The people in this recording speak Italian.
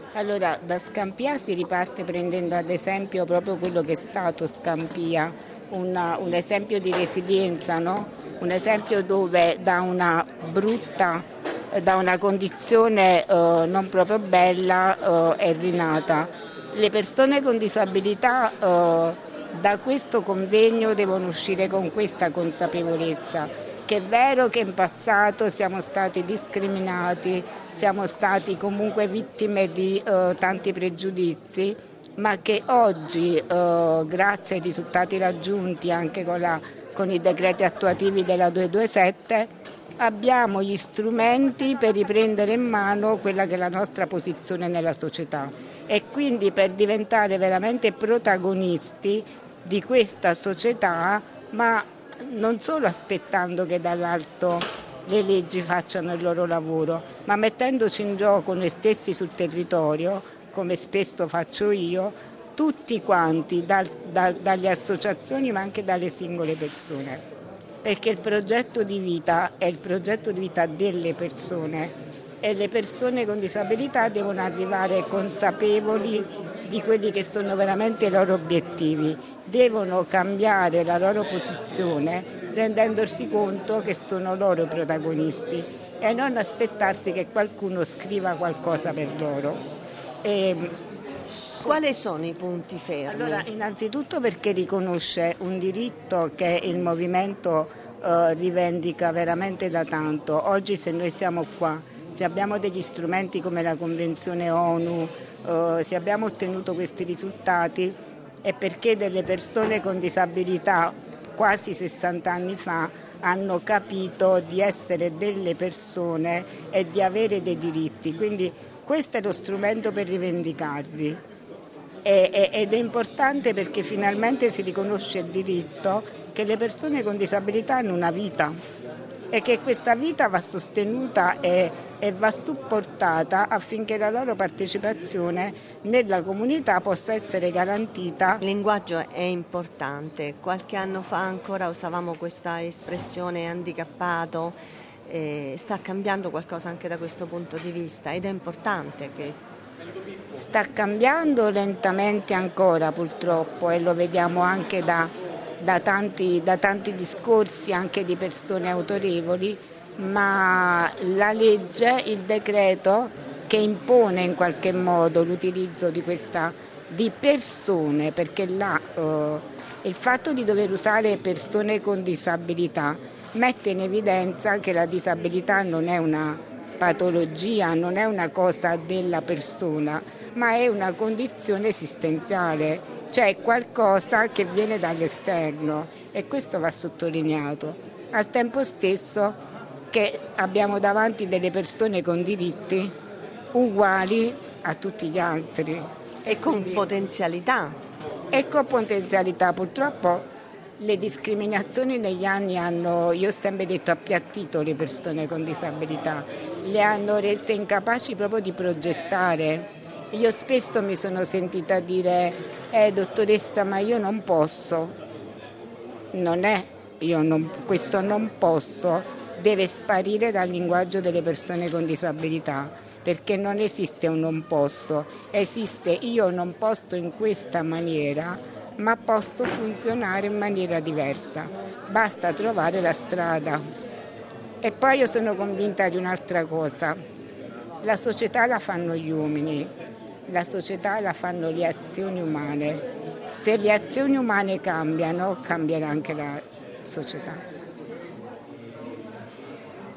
Allora, da Scampia si riparte prendendo ad esempio proprio quello che è stato Scampia, un esempio di resilienza, no? Un esempio dove da una condizione non proprio bella è rinata. Le persone con disabilità da questo convegno devono uscire con questa consapevolezza, che è vero che in passato siamo stati discriminati, siamo stati comunque vittime di tanti pregiudizi, ma che oggi, grazie ai risultati raggiunti anche con i decreti attuativi della 227, abbiamo gli strumenti per riprendere in mano quella che è la nostra posizione nella società e quindi per diventare veramente protagonisti di questa società, ma non solo aspettando che dall'alto le leggi facciano il loro lavoro, ma mettendoci in gioco noi stessi sul territorio, come spesso faccio io, tutti quanti, dalle associazioni ma anche dalle singole persone. Perché il progetto di vita è il progetto di vita delle persone e le persone con disabilità devono arrivare consapevoli di quelli che sono veramente i loro obiettivi, devono cambiare la loro posizione rendendosi conto che sono loro i protagonisti e non aspettarsi che qualcuno scriva qualcosa per loro. Quali sono i punti fermi? Allora, innanzitutto perché riconosce un diritto che il movimento rivendica veramente da tanto. Oggi se noi siamo qua, se abbiamo degli strumenti come la Convenzione ONU, se abbiamo ottenuto questi risultati è perché delle persone con disabilità quasi 60 anni fa hanno capito di essere delle persone e di avere dei diritti. Quindi questo è lo strumento per rivendicarli. Ed è importante perché finalmente si riconosce il diritto che le persone con disabilità hanno una vita e che questa vita va sostenuta e va supportata affinché la loro partecipazione nella comunità possa essere garantita. Il linguaggio è importante, qualche anno fa ancora usavamo questa espressione handicappato, sta cambiando qualcosa anche da questo punto di vista ed è importante che... Sta cambiando lentamente ancora purtroppo e lo vediamo anche da tanti discorsi anche di persone autorevoli, ma la legge, il decreto che impone in qualche modo l'utilizzo di persone, perché il fatto di dover usare persone con disabilità mette in evidenza che la disabilità non è una patologia, non è una cosa della persona, ma è una condizione esistenziale, cioè qualcosa che viene dall'esterno e questo va sottolineato. Al tempo stesso che abbiamo davanti delle persone con diritti uguali a tutti gli altri. E con potenzialità. E con potenzialità, purtroppo le discriminazioni negli anni io ho sempre detto, appiattito le persone con disabilità, le hanno rese incapaci proprio di progettare. Io spesso mi sono sentita dire, dottoressa, ma io non posso. Non è, questo non posso deve sparire dal linguaggio delle persone con disabilità, perché non esiste un non posso, esiste io non posso in questa maniera, ma posso funzionare in maniera diversa. Basta trovare la strada. E poi io sono convinta di un'altra cosa. La società la fanno gli uomini, la società la fanno le azioni umane. Se le azioni umane cambiano, cambierà anche la società.